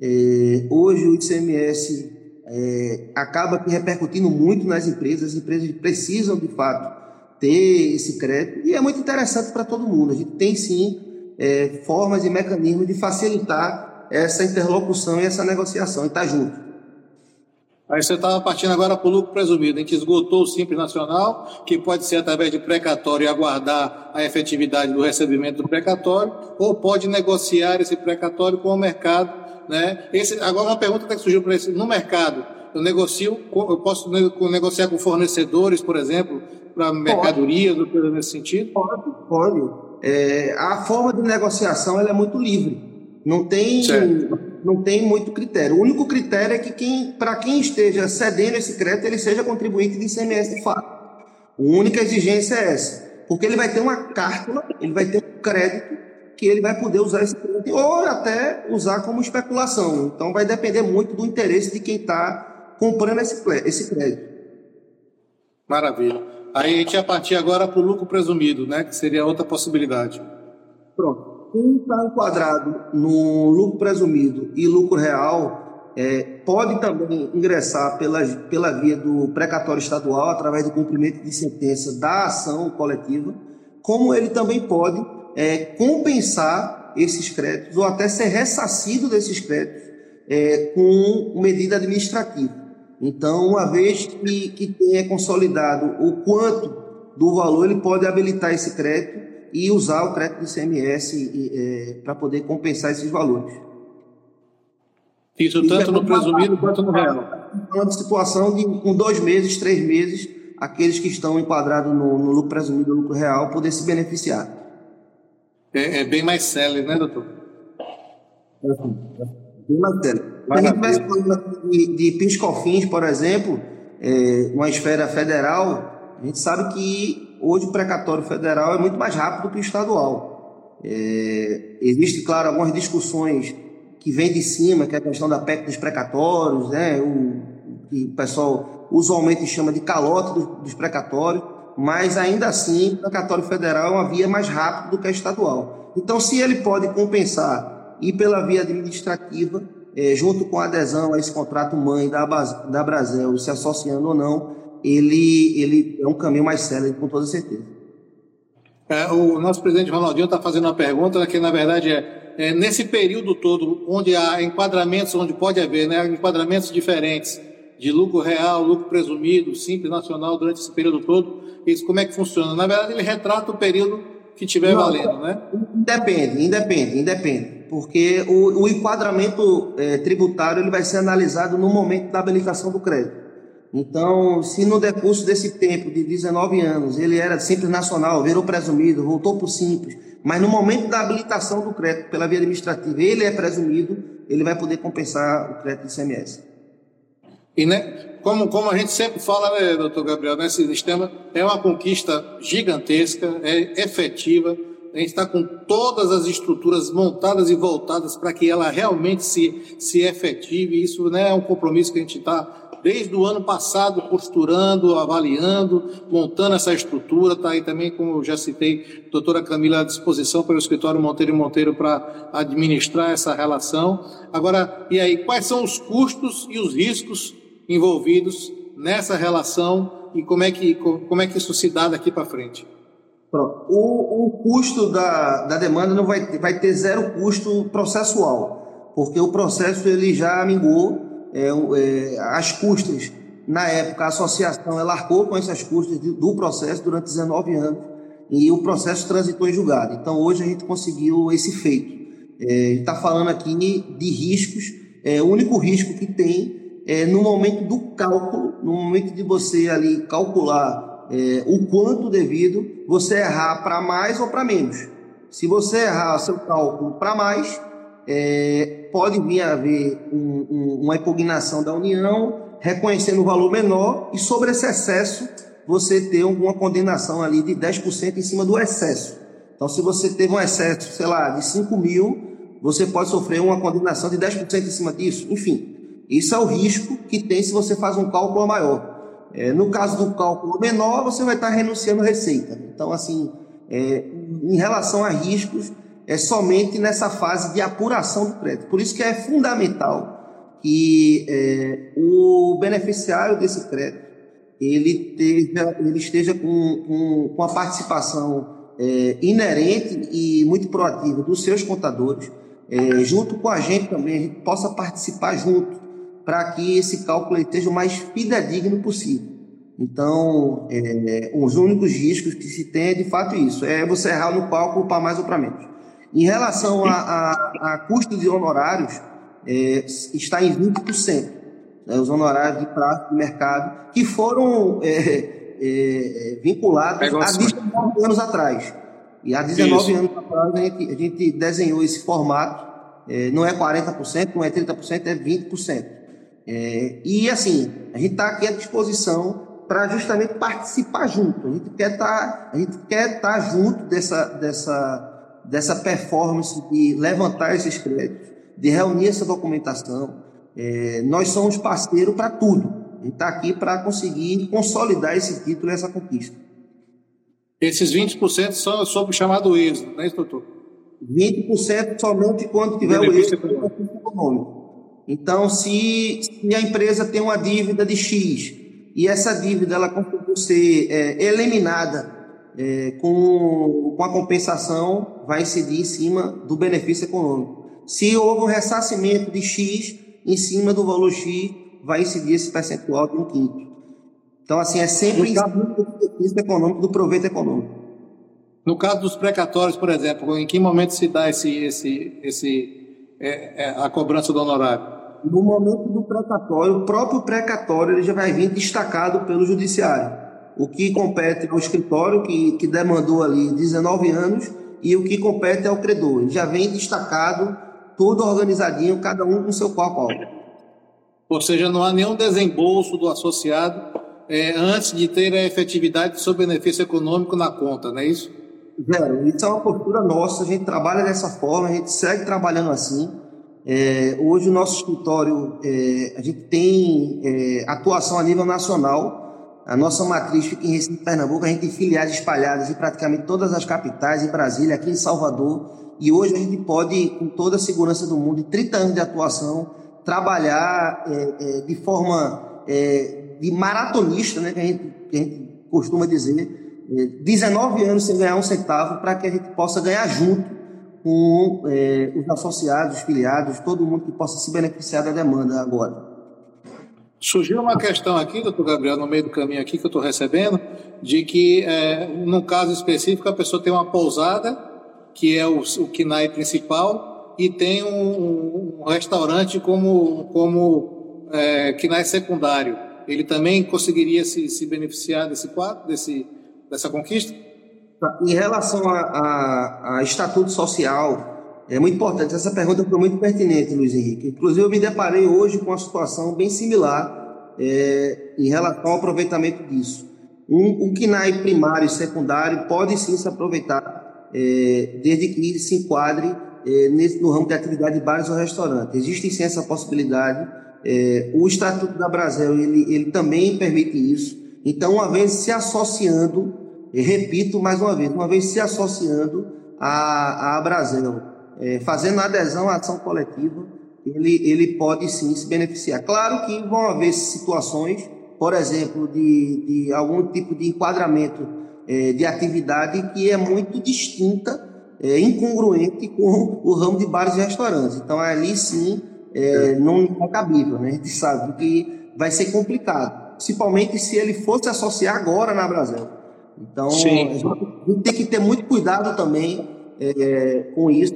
É, hoje o I C M S é, acaba que repercutindo muito nas empresas, as empresas precisam de fato ter esse crédito e é muito interessante para todo mundo. A gente tem sim é, formas e mecanismos de facilitar essa interlocução e essa negociação e estar tá junto. Aí você estava partindo agora para o lucro presumido. A gente esgotou o Simples Nacional, que pode ser através de precatório e aguardar a efetividade do recebimento do precatório, ou pode negociar esse precatório com o mercado, né? Esse, agora uma pergunta que surgiu para esse, no mercado, eu negocio, eu posso negociar com fornecedores, por exemplo, para mercadorias, ou coisa nesse sentido? Pode, pode. É, a forma de negociação ela é muito livre. Não tem... Certo. Não tem muito critério. O único critério é que quem, para quem esteja cedendo esse crédito, ele seja contribuinte de I C M S de fato. A única exigência é essa. Porque ele vai ter uma cártula, ele vai ter um crédito que ele vai poder usar esse crédito ou até usar como especulação. Então vai depender muito do interesse de quem está comprando esse, esse crédito. Maravilha. Aí a gente ia partir agora para o lucro presumido, né? Que seria outra possibilidade. Pronto. Quem está enquadrado no lucro presumido e lucro real é, pode também ingressar pela, pela via do precatório estadual através do cumprimento de sentença da ação coletiva, como ele também pode é, compensar esses créditos ou até ser ressarcido desses créditos é, com medida administrativa. Então, uma vez que, que tenha consolidado o quanto do valor, ele pode habilitar esse crédito e usar o crédito do I C M S é, para poder compensar esses valores. Isso tanto no presumido quanto no real. Uma situação de com dois meses, três meses, aqueles que estão enquadrados no, no lucro presumido e no lucro real poder se beneficiar. É, é bem mais célere, né, doutor? É, é bem mais célere. Se a gente tivesse falando de, de PIS/COFINS, por exemplo, é, uma esfera federal, a gente sabe que hoje o precatório federal é muito mais rápido que o estadual. É, existe, claro, algumas discussões que vêm de cima, que é a questão da P E C dos precatórios, né, o que o pessoal usualmente chama de calote dos, dos precatórios, mas ainda assim o precatório federal é uma via mais rápida do que a estadual. Então, se ele pode compensar e pela via administrativa, é, junto com a adesão a esse contrato mãe da, da Brasel, se associando ou não, ele, ele é um caminho mais célere, com toda certeza. É, o nosso presidente Ronaldinho está fazendo uma pergunta que, na verdade, é, é nesse período todo, onde há enquadramentos, onde pode haver né, enquadramentos diferentes de lucro real, lucro presumido, simples, nacional, durante esse período todo, isso como é que funciona? Na verdade, ele retrata o período que estiver valendo, né? Independe, independe, independe. Porque o, o enquadramento é, tributário ele vai ser analisado no momento da habilitação do crédito. Então, se no decurso desse tempo de dezenove anos ele era simples nacional, virou presumido, voltou para o simples, mas no momento da habilitação do crédito pela via administrativa ele é presumido, ele vai poder compensar o crédito do I C M S. E né, como, como a gente sempre fala, né, doutor Gabriel, nesse sistema é uma conquista gigantesca, é efetiva, a gente está com todas as estruturas montadas e voltadas para que ela realmente se, se efetive, isso né, é um compromisso que a gente está desde o ano passado costurando, avaliando, montando essa estrutura, está aí também, como eu já citei, a doutora Camila à disposição para o escritório Monteiro e Monteiro para administrar essa relação. Agora, e aí, quais são os custos e os riscos envolvidos nessa relação e como é que, como é que isso se dá daqui para frente? Pronto. O, o custo da, da demanda não vai ter, vai ter zero custo processual, porque o processo ele já minguou. É, é, as custas, na época, a associação ela arcou com essas custas de, do processo durante dezenove anos e o processo transitou em julgado. Então, hoje a gente conseguiu esse feito. É, a gente está falando aqui de riscos. É, o único risco que tem é no momento do cálculo, no momento de você ali calcular é, o quanto devido, você errar para mais ou para menos. Se você errar seu cálculo para mais, É, pode vir a haver um, um, uma impugnação da União, reconhecendo o valor menor, e sobre esse excesso você ter alguma condenação ali de dez por cento em cima do excesso. Então, se você teve um excesso, sei lá, de cinco mil, você pode sofrer uma condenação de dez por cento em cima disso. Enfim, isso é o risco que tem se você faz um cálculo maior. É, no caso do cálculo menor, você vai estar renunciando receita. Então, assim, é, em relação a riscos, é somente nessa fase de apuração do crédito. Por isso que é fundamental que é, o beneficiário desse crédito ele esteja, ele esteja com, com, com a participação é, inerente e muito proativa dos seus contadores, é, junto com a gente também, a gente possa participar junto, para que esse cálculo esteja o mais fidedigno possível. Então, é, os únicos riscos que se tem é de fato isso, é você errar no cálculo para mais ou para menos. Em relação a, a, a custos de honorários, é, está em vinte por cento, né, os honorários de prazo de mercado, que foram é, é, vinculados há dezenove anos atrás. E há dezenove Isso. anos atrás a gente, a gente desenhou esse formato, é, não é quarenta por cento, não é trinta por cento, é vinte por cento. É, e assim, a gente está aqui à disposição para justamente participar junto. A gente quer estar, a gente quer estar junto dessa... dessa dessa performance de levantar esses créditos, de reunir essa documentação. É, nós somos parceiro para tudo. A gente está aqui para conseguir consolidar esse título e essa conquista. Esses vinte por cento são sobre o chamado êxito, não é isso, doutor? vinte por cento somente quando tiver o êxito econômico. Então, se, se a empresa tem uma dívida de X e essa dívida ela conseguiu ser é, eliminada é, com, com a compensação, vai incidir em cima do benefício econômico. Se houve um ressarcimento de X, em cima do valor X, vai incidir esse percentual de um quinto. Então, assim, é sempre em cima do benefício econômico, do proveito econômico. No caso dos precatórios, por exemplo, em que momento se dá esse, esse, esse, é, é, a cobrança do honorário? No momento do precatório, o próprio precatório ele já vai vir destacado pelo judiciário. O que compete ao escritório, que, que demandou ali dezenove anos, e o que compete ao credor. Ele já vem destacado, tudo organizadinho, cada um com seu qual. Ou seja, não há nenhum desembolso do associado é, antes de ter a efetividade do seu benefício econômico na conta, não é isso? Zero. Isso é uma postura nossa, a gente trabalha dessa forma, a gente segue trabalhando assim. É, hoje o nosso escritório, é, a gente tem é, atuação a nível nacional. A nossa matriz fica em Recife, Pernambuco, a gente tem filiais espalhadas em praticamente todas as capitais, em Brasília, aqui em Salvador. E hoje a gente pode, com toda a segurança do mundo, em trinta anos de atuação, trabalhar é, é, de forma é, de maratonista, né, que, a gente, que a gente costuma dizer, é, dezenove anos sem ganhar um centavo, para que a gente possa ganhar junto com é, os associados, os filiados, todo mundo que possa se beneficiar da demanda agora. Surgiu uma questão aqui, doutor Gabriel, no meio do caminho aqui que eu estou recebendo, de que, é, no caso específico, a pessoa tem uma pousada, que é o, o K N A I principal, e tem um, um restaurante como, como é, K N A I secundário. Ele também conseguiria se, se beneficiar desse quadro, desse, dessa conquista? Em relação a, a, a estatuto social, é muito importante. Essa pergunta foi muito pertinente, Luiz Henrique. Inclusive, eu me deparei hoje com uma situação bem similar é, em relação ao aproveitamento disso. Um, um K N A I primário e secundário pode sim se aproveitar, é, desde que se enquadre é, nesse, no ramo de atividade de bares ou restaurantes. Existe sim essa possibilidade. É, o Estatuto da Brasel, ele, ele também permite isso. Então, uma vez se associando, eu repito mais uma vez, uma vez se associando à, à Brasel, é, fazendo adesão à ação coletiva, ele, ele pode sim se beneficiar. Claro que vão haver situações, por exemplo, de, de algum tipo de enquadramento é, de atividade que é muito distinta, é, incongruente com o ramo de bares e restaurantes. Então, ali sim, é, não é cabível, né? A gente sabe que vai ser complicado, principalmente se ele fosse associar agora na Brasel. Então, Sim. a gente tem que ter muito cuidado também é, com isso,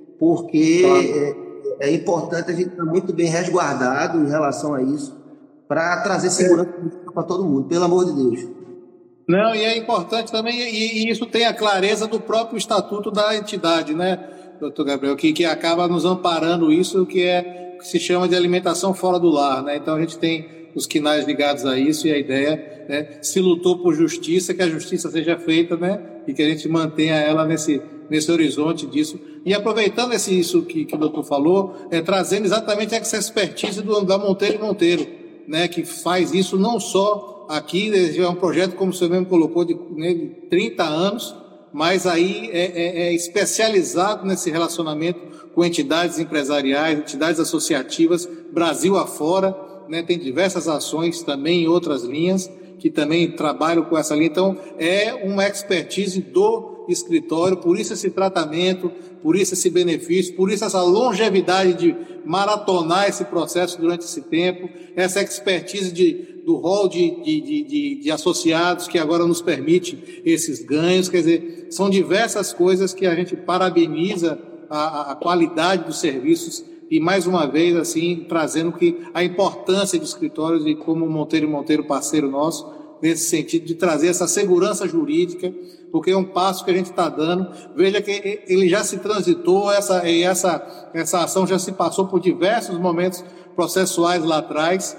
porque claro. é, é importante a gente estar muito bem resguardado em relação a isso, para trazer segurança é. para todo mundo, pelo amor de Deus. Não, e é importante também, e, e isso tem a clareza do próprio estatuto da entidade, né, doutor Gabriel, que, que acaba nos amparando isso, que, é, que se chama de alimentação fora do lar, né? Então a gente tem os K N As ligados a isso, e a ideia, né, se lutou por justiça, que a justiça seja feita, né, e que a gente mantenha ela nesse, nesse horizonte disso. E aproveitando esse, isso que, que o doutor falou, é, trazendo exatamente essa expertise do, da Monteiro e Monteiro, né, que faz isso não só aqui, é um projeto, como o senhor mesmo colocou, de, né, de trinta anos, mas aí é, é, é especializado nesse relacionamento com entidades empresariais, entidades associativas, Brasil afora, né, tem diversas ações também em outras linhas que também trabalham com essa linha. Então, é uma expertise do escritório, por isso esse tratamento, por isso esse benefício, por isso essa longevidade de maratonar esse processo durante esse tempo, essa expertise de, do rol de, de, de, de associados que agora nos permite esses ganhos. Quer dizer, são diversas coisas que a gente parabeniza a, a qualidade dos serviços. E, mais uma vez, assim, trazendo que a importância de escritórios e como o Monteiro e Monteiro, parceiro nosso, nesse sentido de trazer essa segurança jurídica, porque é um passo que a gente está dando. Veja que ele já se transitou, essa, e essa, essa ação já se passou por diversos momentos processuais lá atrás,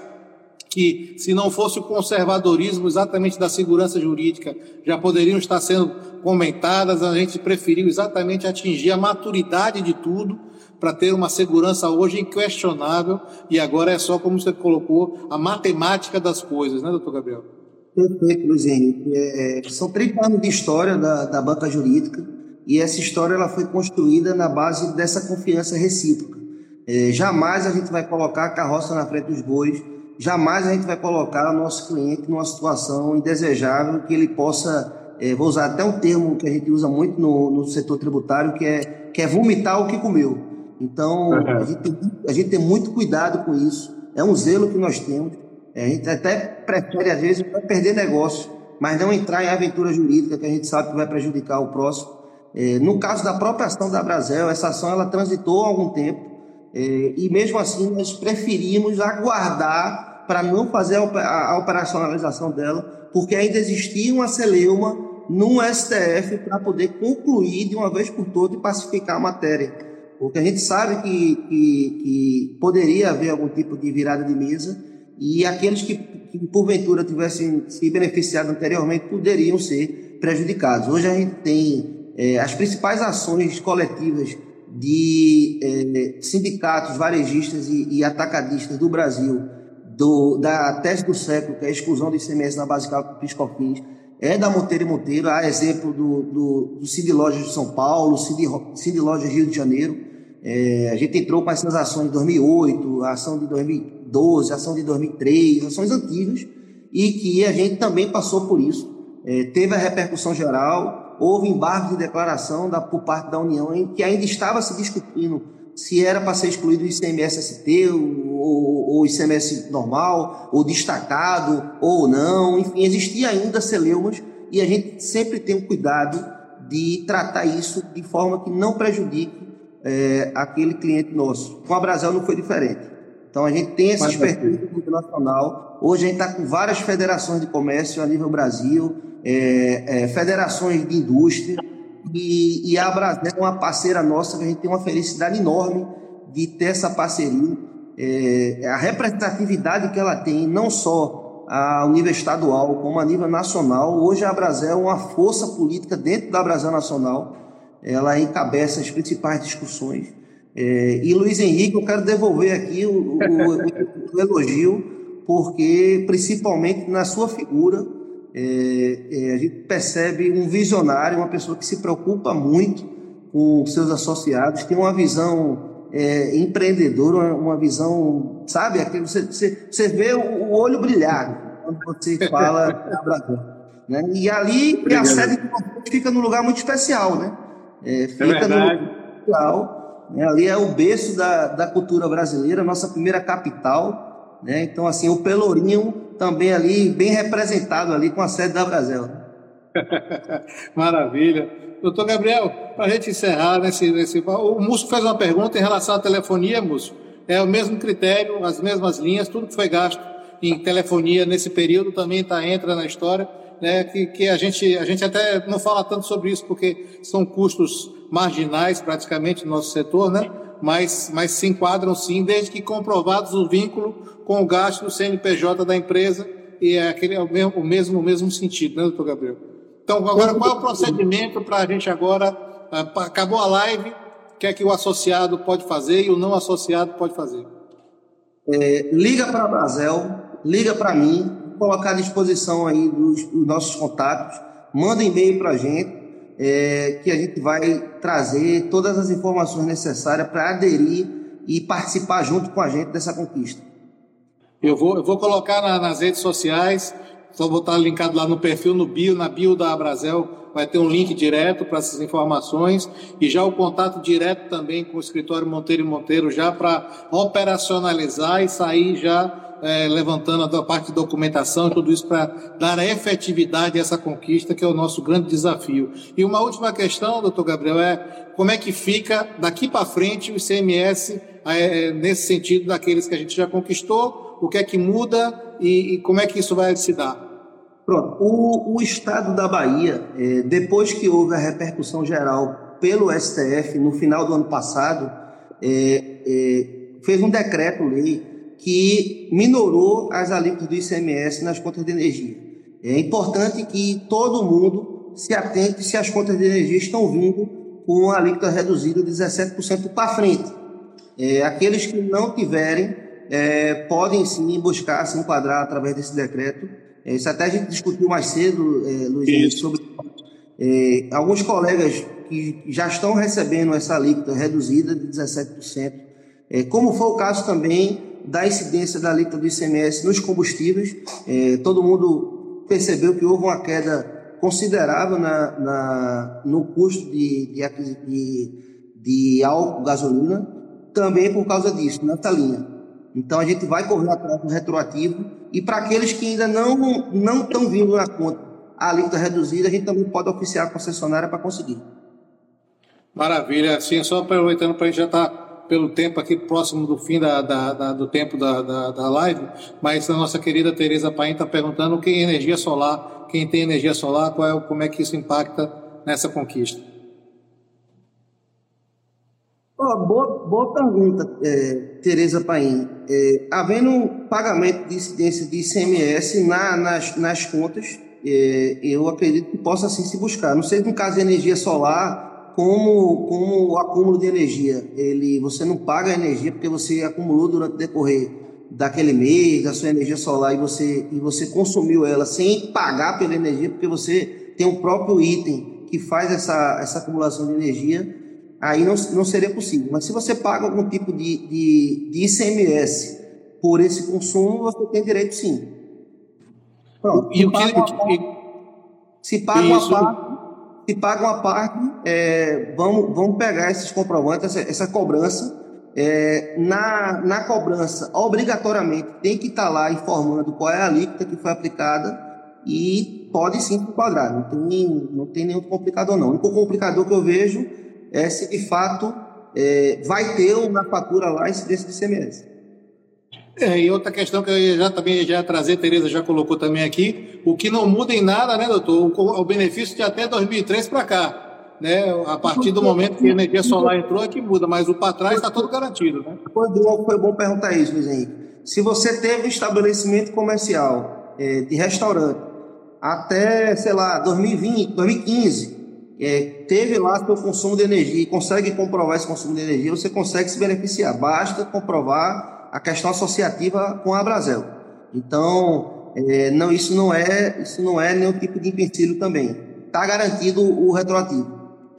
que, se não fosse o conservadorismo exatamente da segurança jurídica, já poderiam estar sendo comentadas, a gente preferiu exatamente atingir a maturidade de tudo para ter uma segurança hoje inquestionável, e agora é só, como você colocou, a matemática das coisas, né, doutor Gabriel? Perfeito, Luiz Henrique. É, são trinta anos de história da, da banca jurídica, e essa história ela foi construída na base dessa confiança recíproca. É, jamais a gente vai colocar a carroça na frente dos bois, jamais a gente vai colocar o nosso cliente numa situação indesejável que ele possa, é, vou usar até um termo que a gente usa muito no, no setor tributário, que é, que é vomitar o que comeu. Então, uhum. a, gente, a gente tem muito cuidado com isso, é um zelo que nós temos. É, a gente até prefere, às vezes, perder negócio, mas não entrar em aventura jurídica, que a gente sabe que vai prejudicar o próximo. É, no caso da própria ação da Brasel, essa ação ela transitou há algum tempo, é, e mesmo assim nós preferimos aguardar para não fazer a, a operacionalização dela, porque ainda existia uma celeuma no S T F para poder concluir de uma vez por todas e pacificar a matéria. Porque a gente sabe que, que, que poderia haver algum tipo de virada de mesa, e aqueles que, que porventura tivessem se beneficiado anteriormente poderiam ser prejudicados. Hoje a gente tem é, as principais ações coletivas de é, sindicatos, varejistas e, e atacadistas do Brasil, do, da tese do século, que é a exclusão do I C M S na base cálculo do PIS/COFINS, é da Monteiro e Monteiro, a exemplo do, do, do Cid Lojas de São Paulo, Cid, Cid Lojas Rio de Janeiro. É, a gente entrou com essas ações de dois mil e oito, a ação de dois mil e doze, a ação de dois mil e três, ações antigas, e que a gente também passou por isso. É, teve a repercussão geral, houve embargo de declaração da, por parte da União, em que ainda estava se discutindo se era para ser excluído o I C M S S T, ou o I C M S normal, ou destacado, ou não. Enfim, existia ainda celeumas, e a gente sempre tem o cuidado de tratar isso de forma que não prejudique é, aquele cliente nosso. Com a Brasel não foi diferente. Então a gente tem essa expertise internacional. Hoje a gente está com várias federações de comércio a nível Brasil, é, é, federações de indústria, e, e a Brasel é uma parceira nossa, que a gente tem uma felicidade enorme de ter essa parceria. É, a representatividade que ela tem, não só ao nível estadual, como a nível nacional. Hoje a Brasel é uma força política dentro da Brasel Nacional, ela encabeça as principais discussões. É, e Luiz Henrique, eu quero devolver aqui o, o, o, o elogio, porque principalmente na sua figura, é, é, a gente percebe um visionário, uma pessoa que se preocupa muito com seus associados, tem uma visão é, empreendedora, uma, uma visão, sabe, aquele, você, você, você vê o, o olho brilhar quando você fala da Brasel, né? E ali Obrigado. A sede fica num lugar muito especial, né? É, fica é num lugar especial. Ali é o berço da, da cultura brasileira, nossa primeira capital, né? Então, assim, o Pelourinho também ali, bem representado ali com a sede da Brasel. Maravilha. Doutor Gabriel, para a gente encerrar, nesse, nesse, o Múcio fez uma pergunta em relação à telefonia, Múcio. É o mesmo critério, as mesmas linhas, tudo que foi gasto em telefonia nesse período também tá, entra na história, né? Que, que a, gente, a gente até não fala tanto sobre isso, porque são custos marginais praticamente no nosso setor, né? Mas, mas se enquadram sim, desde que comprovados o vínculo com o gasto do C N P J da empresa, e é, aquele, é o, mesmo, o, mesmo, o mesmo sentido, né, doutor Gabriel? Então, agora, qual é o procedimento para a gente agora, acabou a live, o que é que o associado pode fazer e o não associado pode fazer? É, liga para a Brasel, liga para mim, colocar à disposição aí dos, dos nossos contatos, manda e-mail para a gente, É, que a gente vai trazer todas as informações necessárias para aderir e participar junto com a gente dessa conquista. Eu vou, eu vou colocar na, nas redes sociais, só vou estar linkado lá no perfil, no bio, na bio da Brasel, vai ter um link direto para essas informações, e já o contato direto também com o escritório Monteiro e Monteiro, já para operacionalizar e sair já É, levantando a parte de documentação e tudo isso para dar a efetividade a essa conquista, que é o nosso grande desafio. E uma última questão, doutor Gabriel, é como é que fica daqui para frente o I C M S é, nesse sentido daqueles que a gente já conquistou, o que é que muda e, e como é que isso vai se dar? Pronto, o, o Estado da Bahia, é, depois que houve a repercussão geral pelo S T F no final do ano passado, é, é, fez um decreto-lei que minorou as alíquotas do I C M S nas contas de energia. É importante que todo mundo se atente se as contas de energia estão vindo com a alíquota reduzida de dezessete por cento para frente. É, aqueles que não tiverem, é, podem sim buscar se enquadrar através desse decreto. É, isso até a gente discutiu mais cedo, é, Luiz, sobre é, alguns colegas que já estão recebendo essa alíquota reduzida de dezessete por cento, é, como foi o caso também da incidência da alíquota do I C M S nos combustíveis. É, todo mundo percebeu que houve uma queda considerável na, na, no custo de, de, de, de álcool, gasolina, também por causa disso, nessa linha. Então a gente vai correr atrás do retroativo, e para aqueles que ainda não não estão vindo na conta a alíquota reduzida, a gente também pode oficiar a concessionária para conseguir. Maravilha. Assim, só aproveitando para a gente já estar tá pelo tempo aqui próximo do fim da, da, da, do tempo da, da, da live, mas a nossa querida Tereza Paim está perguntando quem é energia solar, quem tem energia solar, qual é, como é que isso impacta nessa conquista. Oh, boa, boa pergunta, é, Tereza Paim. É, havendo pagamento de incidência de I C M S na, nas, nas contas, é, eu acredito que possa sim se buscar. Não sei no caso de energia solar, como, como o acúmulo de energia. Ele, você não paga a energia porque você acumulou durante o decorrer daquele mês, da sua energia solar, e você, e você consumiu ela sem pagar pela energia, porque você tem um próprio item que faz essa, essa acumulação de energia. Aí não, não seria possível. Mas se você paga algum tipo de, de, de I C M S por esse consumo, você tem direito sim. Pronto. E o que... Se paga uma parte, se paga uma parte, é, vamos, vamos pegar esses comprovantes, essa, essa cobrança. É, na, na cobrança, obrigatoriamente, tem que estar lá informando qual é a alíquota que foi aplicada, e pode sim se enquadrar. Não tem, não tem nenhum complicador, não. O único complicador que eu vejo é se de fato é, vai ter na fatura lá incidência de I C M S. É, e outra questão que eu já também já ia trazer, Tereza já colocou também aqui, o que não muda em nada, né, doutor? O, o benefício de até dois mil e três para cá, né? A partir do momento que a energia solar entrou é que muda, mas o para trás está tudo garantido, né? Foi bom, foi bom perguntar isso, Luiz Henrique. Se você teve estabelecimento comercial é, de restaurante até, sei lá, dois mil e vinte, dois mil e quinze, É, teve lá seu consumo de energia e consegue comprovar esse consumo de energia, você consegue se beneficiar. Basta comprovar a questão associativa com a Abrazel. Então, é, não, isso, não é, isso não é nenhum tipo de empecilho também. Está garantido o retroativo.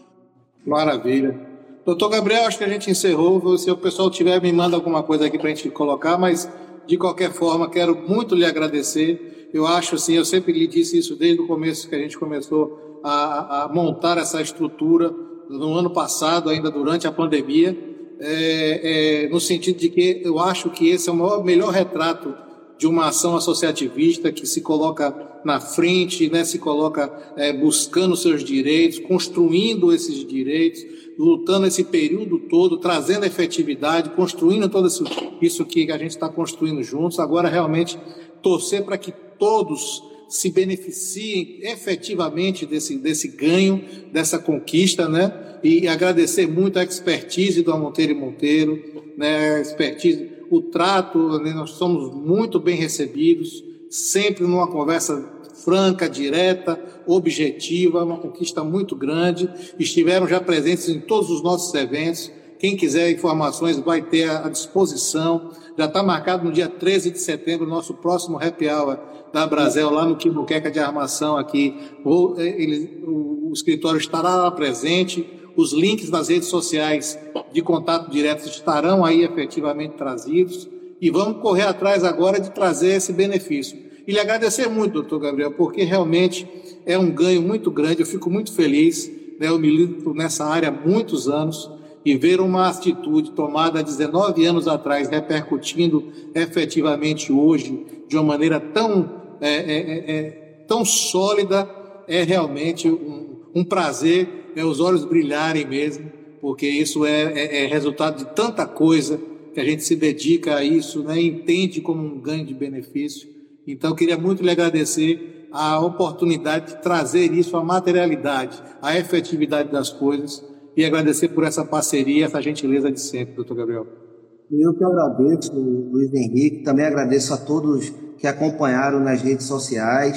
Maravilha. Doutor Gabriel, acho que a gente encerrou. Se o pessoal tiver, me manda alguma coisa aqui para a gente colocar, mas de qualquer forma, quero muito lhe agradecer. Eu acho assim, eu sempre lhe disse isso desde o começo que a gente começou A, a montar essa estrutura no ano passado, ainda durante a pandemia, é, é, no sentido de que eu acho que esse é o maior, melhor retrato de uma ação associativista que se coloca na frente, né, se coloca é, buscando seus direitos, construindo esses direitos, lutando esse período todo, trazendo efetividade, construindo tudo isso, isso que a gente está construindo juntos. Agora, realmente, torcer para que todos se beneficiem efetivamente desse, desse ganho, dessa conquista, né? E agradecer muito a expertise do Monteiro e Monteiro, né? A expertise, o trato, né? Nós somos muito bem recebidos, sempre numa conversa franca, direta, objetiva, uma conquista muito grande. Estiveram já presentes em todos os nossos eventos. Quem quiser informações vai ter à disposição. Já está marcado no dia treze de setembro o nosso próximo happy hour da Abrazel, lá no Quimbuqueca de Armação aqui. O, ele, o, o escritório estará lá presente, os links nas redes sociais de contato direto estarão aí efetivamente trazidos, e vamos correr atrás agora de trazer esse benefício. E lhe agradecer muito, doutor Gabriel, porque realmente é um ganho muito grande, eu fico muito feliz, né? Eu milito nessa área há muitos anos, e ver uma atitude tomada há dezenove anos atrás, repercutindo efetivamente hoje, de uma maneira tão, é, é, é, tão sólida, é realmente um, um prazer, é os olhos brilharem mesmo, porque isso é, é, é resultado de tanta coisa que a gente se dedica a isso, né, e entende como um ganho de benefício. Então, queria muito lhe agradecer a oportunidade de trazer isso à materialidade, à efetividade das coisas, e agradecer por essa parceria, essa gentileza de sempre, doutor Gabriel. Eu que agradeço, Luiz Henrique, também agradeço a todos que acompanharam nas redes sociais.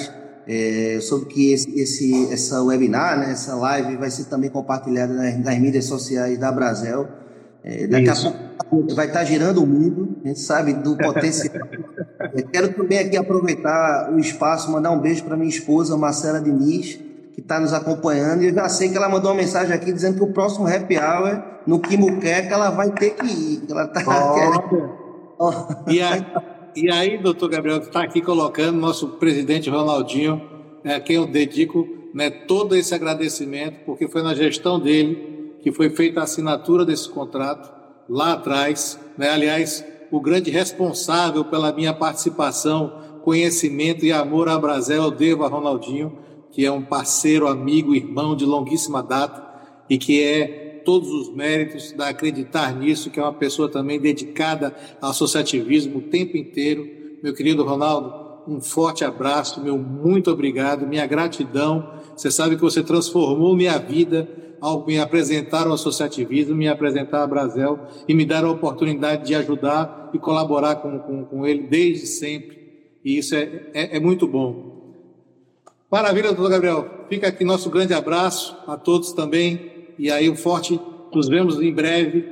É, eu soube que esse, esse, essa webinar, né, essa live vai ser também compartilhada nas, nas mídias sociais da Brasel. É, daqui Isso. a pouco vai estar girando o mundo, a gente sabe do potencial. Eu quero também aqui aproveitar o espaço, mandar um beijo para minha esposa, Marcela Diniz, que está nos acompanhando, e eu já sei que ela mandou uma mensagem aqui dizendo que o próximo Happy Hour no Quimuqueca ela vai ter que ir. Ela tá oh. querendo... oh. E aí, e aí, doutor Gabriel, está aqui colocando nosso presidente Ronaldinho, é, a quem eu dedico, né, todo esse agradecimento, porque foi na gestão dele que foi feita a assinatura desse contrato lá atrás, né? Aliás, o grande responsável pela minha participação, conhecimento e amor à Brasel eu devo a Ronaldinho, que é um parceiro, amigo, irmão de longuíssima data e que é todos os méritos da acreditar nisso, que é uma pessoa também dedicada ao associativismo o tempo inteiro. Meu querido Ronaldo, um forte abraço, meu muito obrigado, minha gratidão. Você sabe que você transformou minha vida ao me apresentar ao associativismo, me apresentar a Brasel e me dar a oportunidade de ajudar e colaborar com, com, com ele desde sempre. E isso é, é, é muito bom. Maravilha, doutor Gabriel. Fica aqui nosso grande abraço a todos também. E aí um forte, nos vemos em breve.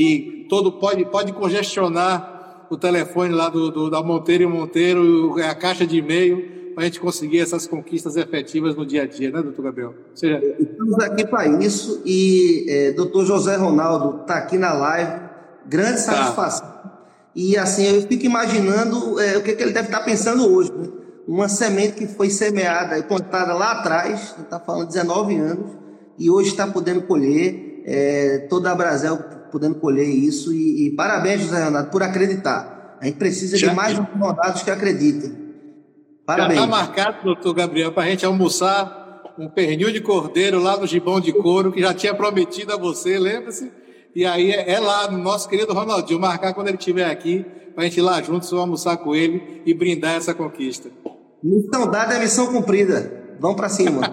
E todo pode, pode congestionar o telefone lá do, do, da Monteiro e Monteiro, a caixa de e-mail, para a gente conseguir essas conquistas efetivas no dia a dia, né, doutor Gabriel? Seja... Estamos aqui para isso e é, doutor José Ronaldo está aqui na live, grande satisfação. Tá. E assim, eu fico imaginando é, o que, que ele deve estar pensando hoje, né? Uma semente que foi semeada e plantada lá atrás, está falando de dezenove anos, e hoje está podendo colher, é, toda a Brasel podendo colher isso, e, e parabéns, José Ronaldo, por acreditar. A gente precisa Já de mais advogados que acreditem. Parabéns. Já está marcado, doutor Gabriel, para a gente almoçar um pernil de cordeiro lá no Gibão de Couro, que já tinha prometido a você, lembra-se? E aí é, é lá no nosso querido Ronaldinho, marcar quando ele estiver aqui, para a gente ir lá juntos, almoçar com ele e brindar essa conquista. Missão dada é missão cumprida. Vamos para cima.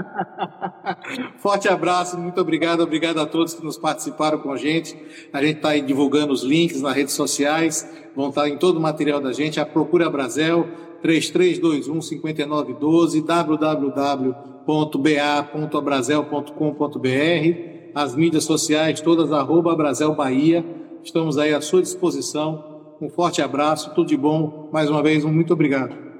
Forte abraço, muito obrigado, obrigado a todos que nos participaram com a gente. A gente está aí divulgando os links nas redes sociais, vão estar em todo o material da gente. A Procura Brasel, três três dois um, cinco nove um dois, w w w ponto b a ponto abrasel ponto com ponto b r, as mídias sociais todas, arroba Brasel Bahia. Estamos aí à sua disposição. Um forte abraço, tudo de bom. Mais uma vez, um muito obrigado.